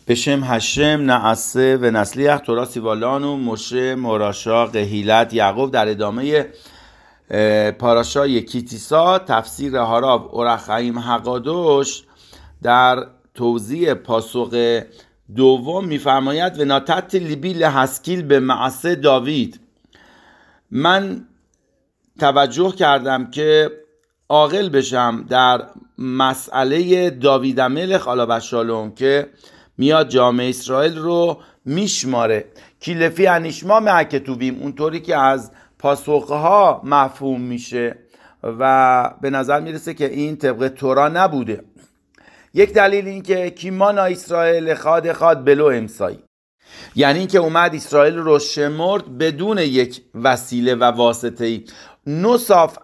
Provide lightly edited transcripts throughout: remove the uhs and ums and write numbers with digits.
בשם هشم نعسه و نسلیح تورا سیوالانو مشه مراشا قهیلت یعقوب. در ادامه پاراشای کیتیسا تفسیر هاراو اورخایم حقادوش در توضیح پاسخ دوم میفرماید و ناتت لیبی لحسکیل به معسه داوید. من توجه کردم که عاقل بشم در مسئله داوید ملخ علیه السلام که میاد جامعه اسرائیل رو میشماره کیلفی انیشما معکتوبیم، اونطوری که از پاسخها مفهوم میشه و به نظر میرسه که این طبق تورا نبوده. یک دلیل این که کیمانا اسرائیل خاد بلو امسایی، یعنی این که اومد اسرائیل رو شمرد بدون یک وسیله و واسطه‌ای. نصاف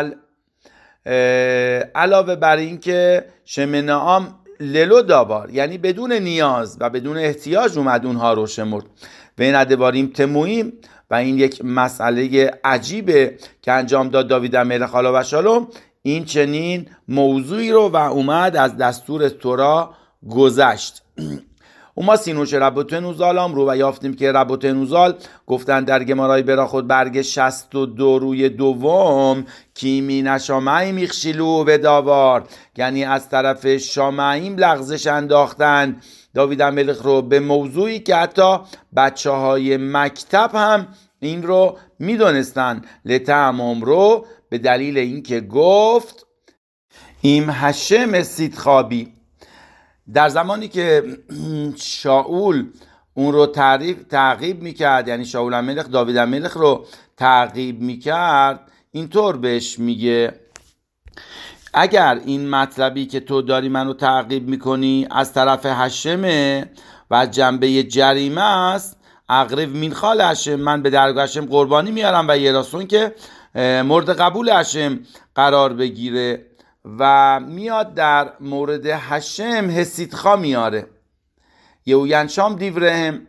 علاوه بر این که شمنعام للو داوار، یعنی بدون نیاز و بدون احتیاج اومد اونها رو شمرد. و این ادواریم تمویم و این یک مسئله عجیبه که انجام داد داوید ملخ علیه السلام. این چنین موضوعی رو و اومد از دستور تورا گذشت. اوما سینوش ربوتن اوزالام رو و یافتیم که ربوتن اوزال گفتن در گمارای برا خود برگ 62 روی دوم کیمی شامعیم میخشیلو به داوار، یعنی از طرف شامعیم لغزش انداختن داوید ملخ رو به موضوعی که حتی بچه های مکتب هم این رو میدونستن. لطعم رو به دلیل اینکه گفت ایم هشم سیدخابی، در زمانی که شاول اون رو تعقیب میکرد، یعنی شاول ملخ داوید ملخ رو تعقیب میکرد، اینطور بهش میگه اگر این مطلبی که تو داری منو تعقیب میکنی از طرف هشمه و جنبه جریمه است، اقرب مین خال هشم، من به درگاه هشم قربانی میارم و یه راستون که مورد قبول هشم قرار بگیره. و میاد در مورد هشم حسیدخا میاره یوینشام دیورهم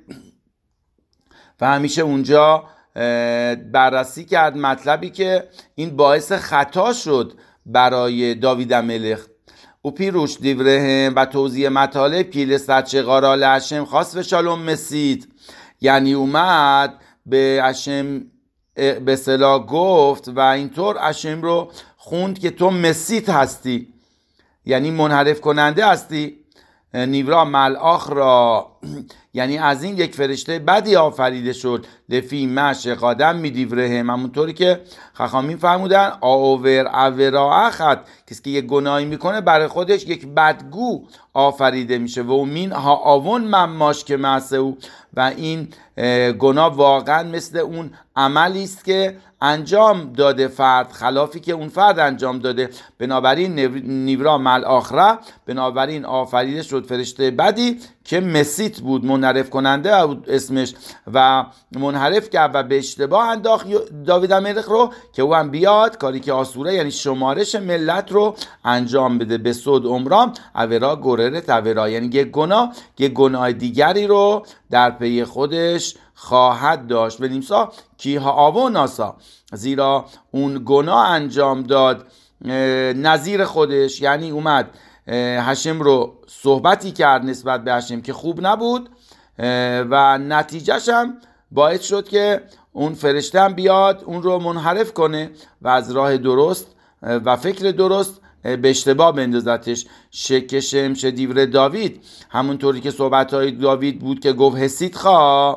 و همیشه اونجا بررسی کرد مطلبی که این باعث خطا شد برای داوید ملخ. او پیروش دیورهم و توضیح مطالب پیل سرچه قارال هشم خاص و شالوم مسید، یعنی اومد به هشم به صلاح گفت و اینطور هشم رو خوند که تو مسیت هستی، یعنی منحرف کننده هستی. نیورا ملآخ را، یعنی از این یک فرشته بدی آفریده شد. لفی مش قادم می دیورهم، همونطوری که خخامین فرمودن آور اورا اخد، کسی که یک گناهی میکنه برای خودش یک بدگو آفریده میشه. و مین ها آون مماش که معسه او، و این گناه واقعا مثل اون عملی است که انجام داده فرد، خلافی که اون فرد انجام داده. بنابراین نیورا ملآخره، بنابراین آفریده شد فرشته بدی که مسیت بود، منحرف کننده بود اسمش، و منحرف کرد و به اشتباه انداخت داوید ملخ رو که او هم بیاد کاری که آسوره، یعنی شمارش ملت رو انجام بده. به سود عمرام اورا گررت اورا، یعنی یک گناه دیگری رو در پی خودش خواهد داشت. به نیمسا کیها آوو ناسا، زیرا اون گناه انجام داد نظیر خودش، یعنی اومد هشم رو صحبتی کرد نسبت به هشم که خوب نبود و نتیجهش هم باعث شد که اون فرشته هم بیاد اون رو منحرف کنه و از راه درست و فکر درست به اشتباه بندازتش. شکشم شدیور داوید، همونطوری که صحبتهای داوید بود که گفت حسیدخا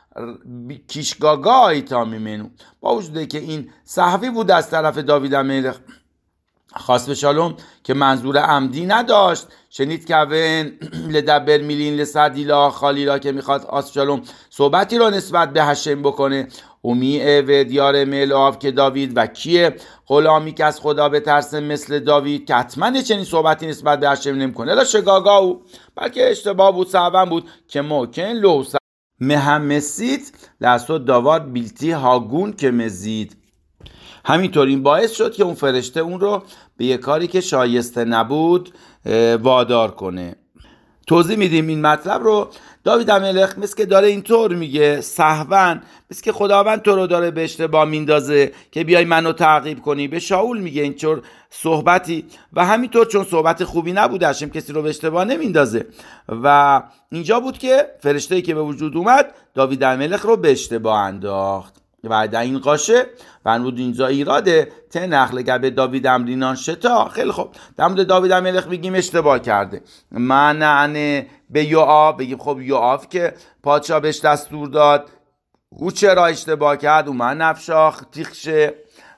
کیشگاگای تا میمنو، با وجوده که این صحوی بود از طرف داوید ملخ خاص به شالوم که منظور عمدی نداشت. شنید که اون لدبر میلین لسدیلا خالیلا که میخواد آسشالوم صحبتی رو نسبت به هشم بکنه. امیه و دیار ملاف که داوید و کیه غلامی که از خدا به ترس مثل داوید که حتما چنین صحبتی نسبت به هشم نمیکنه. الا شگاگاو، بلکه اشتباه بود، صعبان بود که موکن لوسا مهمسید لحظه داوار بیلتی هاگون که مزید. همینطور این باعث شد که اون فرشته اون رو به یک کاری که شایسته نبود وادار کنه. توضیح میدیم این مطلب رو. داوید الملک مثل که داره اینطور میگه سهوا، مثل که خداوند تو رو داره به اشتباه میندازه که بیای منو تعقیب کنی. به شاول میگه اینطور صحبتی و همینطور چون صحبت خوبی نبوده، هشم کسی رو به اشتباه نمیندازه و اینجا بود که فرشته‌ای که به وجود اومد داوید الملک رو به اشتباه انداخت. و در این قاشه ونود اینجا ایراده تنخل گبه داوید امرینان شتا. خیلی خوب، در مورد داوید الملک بگیم اشتباه کرده. معنی به یوآب بگیم خب یوآب که پادشاه بهش دستور داد او چرا اشتباه کرد، او من نفشاخ تیخشه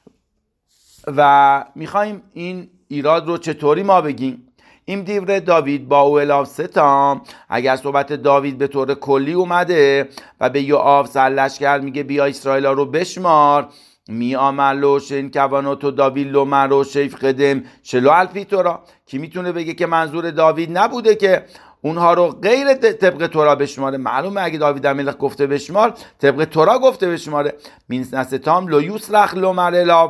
و میخوایم این ایراد رو چطوری ما بگیم. این دیور داوید با او الاف ستام، اگر صحبت داوید به طور کلی اومده و به یوآب سرلشکر میگه بیا اسرائیل رو بشمار، می آملو شین کوانوتو داوید لو مرو شیف قدم شلو الفی تورا، کی میتونه بگه که منظور داوید نبوده که اونها رو غیر طبق تورا بشماره؟ معلومه اگه داوید الملک گفته بشمار طبق تورا گفته بشماره. مین نستام لو یوسرخ لو مرلا،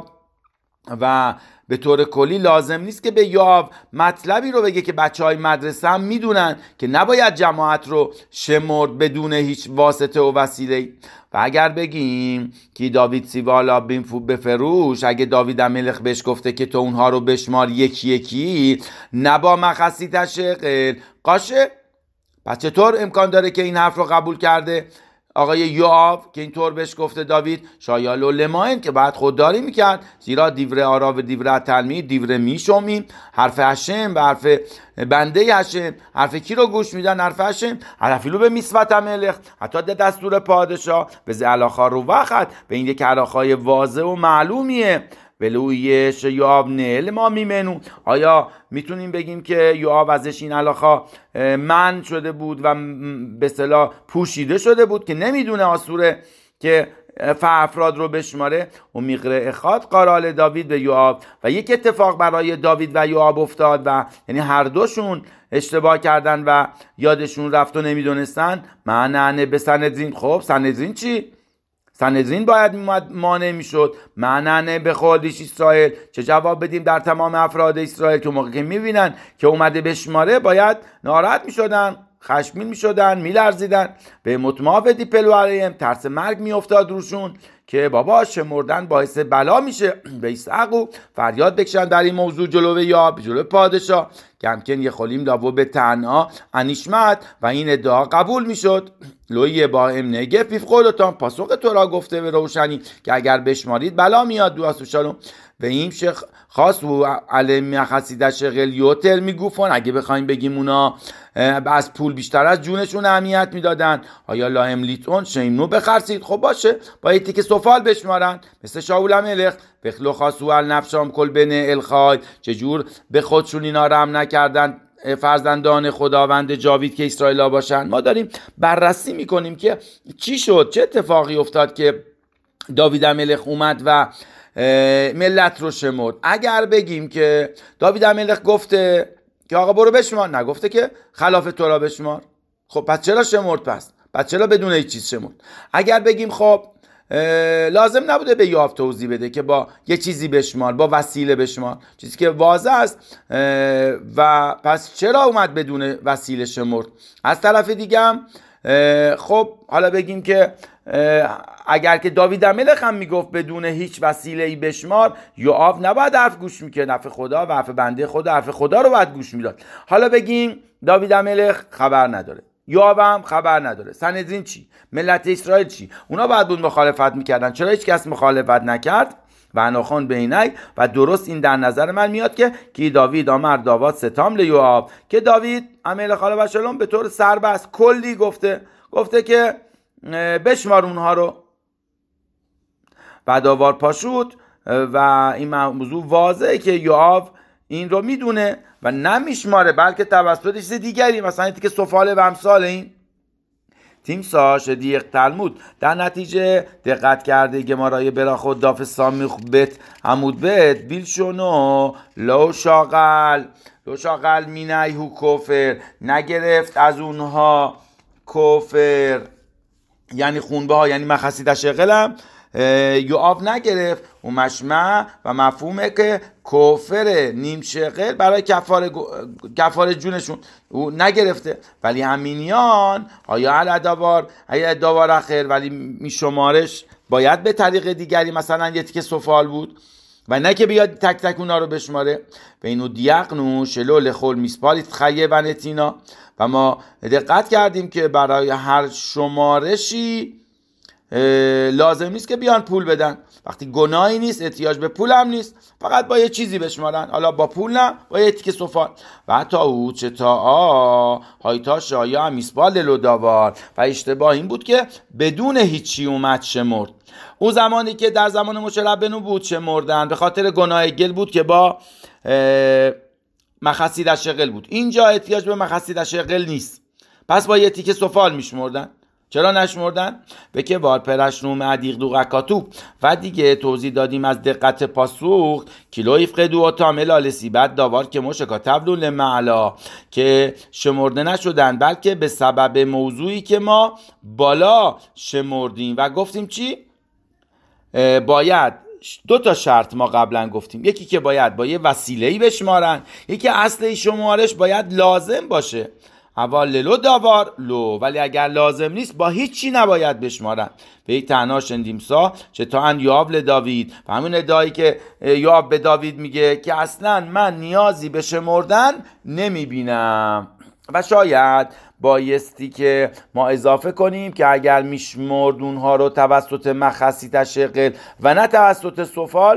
و به طور کلی لازم نیست که به یوآب مطلبی رو بگه که بچهای مدرسه هم میدونن که نباید جماعت رو شمرد بدون هیچ واسطه و وسیله. و اگر بگیم که داوید سیوالا بفروش، اگه داوید الملک بهش گفته که تو اونها رو بشمار یکی یکی نبا مخصی تشقل قاشه، پس چطور امکان داره که این حرف رو قبول کرده آقای یوآب که اینطور بهش گفته داوید؟ شایال و لماین که بعد خودداری میکرد، زیرا دیوره آرا و دیوره تلمید دیوره میشومیم، حرف هشم و حرف بنده هشم، حرف کی رو گوش میدن؟ حرف هشم. حرفیلو به میسوت ملخ، حتی دستور پادشاه به زعلاخا رو وقت به این یک علاقای واضح و معلومیه. ولویه یوآب نل ما میمنون، آیا میتونیم بگیم که یوآب ازش این علاقه من شده بود و به اصطلاح پوشیده شده بود که نمیدونه آسوره که افراد رو بشماره؟ و میقره اخاد قرال داوید به یوآب، و یک اتفاق برای داوید و یوآب افتاد و یعنی هر دوشون اشتباه کردن و یادشون رفت و نمیدونستن. معنی به سندرین. خب سندرین چی؟ سندرین باید مانع میشد. معنی به خودش اسرائیل. چه جواب بدیم در تمام افراد اسرائیل که موقع که میبینن که اومده بشماره باید ناراحت میشدن، خشمگین میشدن، میلرزیدن، به متماوتی پلواریم ترس مرگ میافتاد روشون که بابا شمردن باعث بلا میشه. به ایسعقو فریاد بکشن در این موضوع جلو یوآب، جلو پادشاه، که همکن یه خلیم داو به تنها انیشمت و این ادعا قبول میشد. لوی با ام نگه پیف خودتان، پاسخ تو را گفته به روشنی که اگر بشمارید بلا میاد. دو اسوشالوم و این شیخ خاص و علم خاصیده شغل یوتر میگوفن، اگه بخوایم بگیم اونا از پول بیشتر از جونشون اهمیت میدادن، آیا لاهم لیتون شیمنو بخرسید؟ خب باشه با یکی که سفال بشمارن مثل شاول الملک. بخلو خاصو النفشام کل بن الخای، چجور به خودشون اینا رحم نکردن فرزندان خداوند جاوید که اسرائیل باشن. ما داریم بررسی میکنیم که چی شد، چه اتفاقی افتاد که داوید الملک اومد و ملت رو شمرد. اگر بگیم که داوید الملک گفته که آقا برو بشمار، نگفته که خلاف تورا بشمار، خب پس چرا شمرد؟ پس چرا بدون هیچ چیز شمرد؟ اگر بگیم خب لازم نبوده به یوآب توضیح بده که با یه چیزی بشمار، با وسیله بشمار، چیزی که واضح است، و پس چرا اومد بدون وسیله شمرد؟ از طرف دیگه هم خب حالا بگیم که اگر که داوید الملک هم میگفت بدون هیچ وسیله‌ای بشمار، یوآب نباید حرف گوش میکرد، حرف خدا و حرف بنده خدا، حرف خدا رو باید گوش میداد. حالا بگیم داوید الملک خبر نداره، یوآب هم خبر نداره، سندرین چی؟ ملت اسرائیل چی؟ اونا باید بود مخالفت میکردن، چرا هیچ کس مخالفت نکرد؟ و اناخون بینک. و درست این در نظر من میاد که کی داوید آمر داواد ستام لیوآب، که داوید الملک علیه و سلام به طور سربست کلی گفته که بشمار اونها رو. و داوار پاشوت و این موضوع واضحه که یوآب این رو میدونه و نمیشماره، بلکه توسط چیز دیگری، مثلا اینکه سفاله و امثال این تیمسا شدیق تلمود. در نتیجه دقت کرده گمارای برا خود داف سامیخ بت عمود بت بیلشونو لو شاغل مینیهو کفر، نگرفت از اونها کفر یعنی خونبه ها، یعنی مخصی تشغلم یوآب نگرفت و مشمع و مفهومه که کفر نیم شقل برای کفاره جونشون او نگرفته، ولی همینیان آیا الادوار اخر، ولی میشمارش باید به طریق دیگری، مثلا یه تیکه سفال بود و نه که بیاد تک تک اونا رو بشماره. و اینو دیقنو شلو لخول میسپالیت خیه و نتینا، و ما دقت کردیم که برای هر شمارشی لازم نیست که بیان پول بدن. وقتی گناهی نیست، احتیاج به پول هم نیست، فقط با یه چیزی بشمارن، حالا با پول نه، با یه تیکه سفال. و حتی او چتا هایتا شایا میسپال لوداوار، و اشتباه این بود که بدون هیچی اومد شمرد. اون زمانی که در زمان موشه ربنو بود شمردن به خاطر گناه گل بود که با مخصی در شغل بود. اینجا احتیاج به مخصی در شغل نیست، پس با یه تیکه سفال میشمردن. چرا نشمردن؟ به که وار پرشنوم عدیق دو قکاتو. و دیگه توضیح دادیم از دقت پاسوخ کیلو یفقدو و تامل آلسی بعد داوار که مشکا تبلول معلا، که شمرده نشدن بلکه به سبب موضوعی که ما بالا شمردیم. و گفتیم چی؟ باید 2 شرط ما قبلا گفتیم، یکی که باید با یه وسیله‌ای بشمارن، یکی اصل شمارش باید لازم باشه. اول لو داوار لو، ولی اگر لازم نیست با هیچی نباید بشمارن. به یک تنها شندیمسا چه تا ان یوآب لداوید، و همون ادعایی که یوآب به داوید میگه که اصلا من نیازی به شمردن نمیبینم. و شاید بایستی که ما اضافه کنیم که اگر میشمرد اونها رو توسط مخصی تشغل و نه توسط سفال،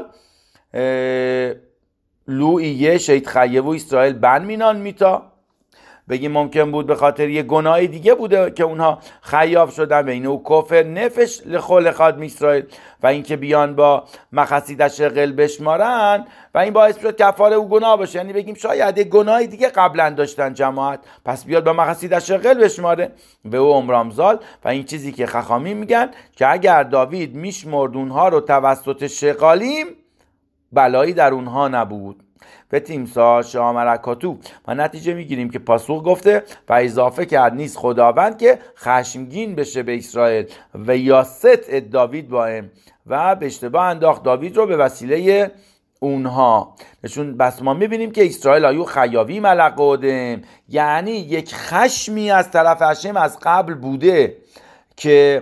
لوئیه شید خیه و اسرائیل بن مینان میتا، بگیم ممکن بود به خاطر یه گناه دیگه بوده که اونها خیاب شدن، و اینو کفر نفش لخول خاد اسرائیل، و اینکه بیان با مخصی تشغل بشمارن و این باعث شد کفاره او گناه باشه. یعنی بگیم شاید یه گناه دیگه قبلا داشتن جماعت، پس بیاد با مخصی تشغل بشماره به او عمرامزال. و این چیزی که خخامی میگن که اگر داوید میشمرد اونها رو توسط شقالیم بلایی در اونها نبود. به تیمسا شامرکاتو، و نتیجه میگیریم که پاسوق گفته و اضافه کرد نیست خداوند که خشمگین بشه به اسرائیل و یاست داوید باهم، و به اشتباه انداخت داوید رو به وسیله اونها. نشون بس ما میبینیم که اسرائیل آیو خیاوی ملقودم، یعنی یک خشمی از طرف هشم از قبل بوده که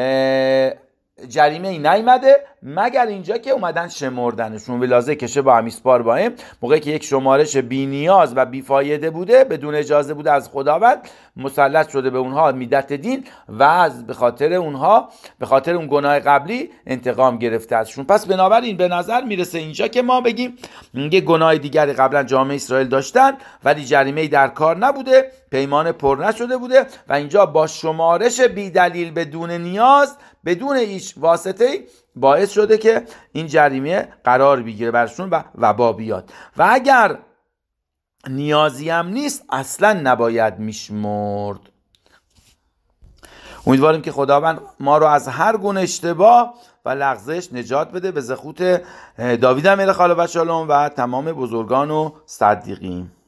جریمه ای نیامده مگر اینجا که اومدن شمردنشون. ولازه کشه با همیسپار باهم، موقعی که یک شمارش بی نیاز و بی فایده بوده، بدون اجازه بوده از خداوند، مسلط شده به اونها میدت دین و از به خاطر اون گناه قبلی انتقام گرفته ازشون. پس بنابراین به نظر میرسه اینجا که ما بگیم یه گناه دیگری قبلا جامعه اسرائیل داشتن ولی جریمه ای در کار نبوده، پیمان پر نشده بوده، و اینجا با شمارش بی دلیل بدون نیاز، بدون هیچ واسطه‌ای باعث شده که این جریمه قرار بگیره برشون و وبا بیاد. و اگر نیازی هم نیست اصلا نباید میشمرد. امیدواریم که خداوند ما رو از هر گونه اشتباه و لغزش نجات بده به زخوت داوید ملک علیه و سلام و تمام بزرگان و صدیقین.